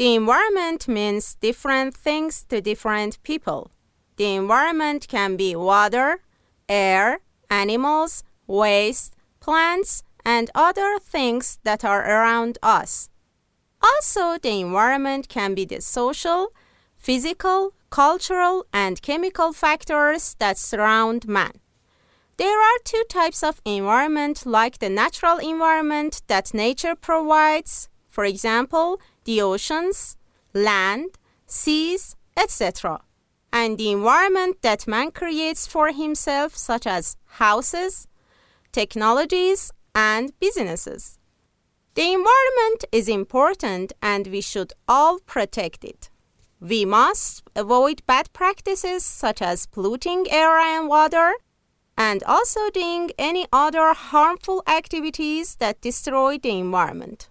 The environment means different things to different people. The environment can be water, air, animals, waste, plants, and other things that are around us. Also, the environment can be the social, physical, cultural, and chemical factors that surround man. There are two types of environment, like the natural environment that nature provides, for example, the oceans, land, seas, etc., and the environment that man creates for himself, such as houses, technologies, and businesses. The environment is important and we should all protect it. We must avoid bad practices such as polluting air and water, and also doing any other harmful activities that destroy the environment.